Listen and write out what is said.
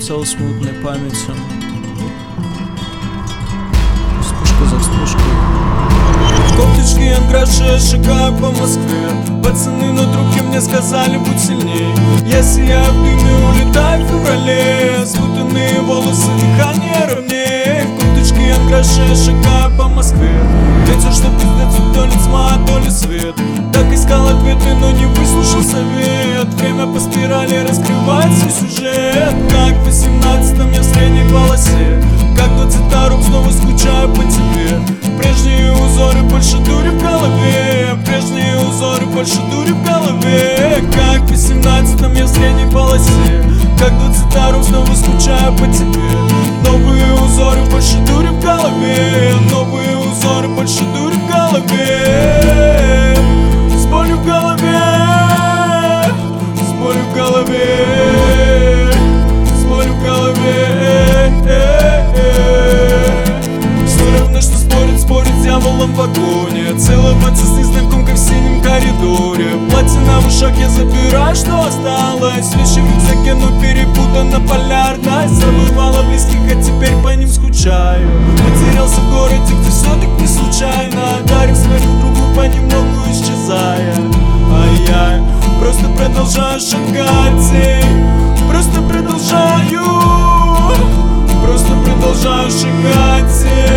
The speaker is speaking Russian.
цел смутной памятью. Вспышка за вспышкой. Кофточки от гроша, я шагаю по Москве. Пацаны на трубке мне сказали, будь сильней. Я сияю в дыме, улетаю в феврале. Спутанные волосы, дыхание ровнее. Кофточки от гроша, я шагаю по Москве. Ветер, что пиздец, то ли тьма, то ли свет. Так искал ответы, но не выслушал совет. Время по спирали раскрывает свой сюжет. Как в 18-м я в средней полосе. Как 22-м снова скучаю по тебе. Прежние узоры, больше дури в голове. Прежние узоры, больше дури в голове. Как в 18-м я в средней полосе. Как 22-м снова скучаю по тебе. Новые узоры, больше дури в голове. Новые узоры, больше дури в голове. С болью в голове. С болью в голове. С болью в голове. Все равно, что спорить с дьяволом в вагоне. Целоваться с незнакомкой в синем коридоре. Платье на ушах я забираю, что осталось. Вещи в рюкзаке, но перепутана полярность. Забывала близких, а теперь по ним скучаю. Потерялся в городе, где все так не случайно. Дарим свою другу, понемногу исчезая. А я просто продолжаю шагать, эй. Просто продолжаю шагать, эй.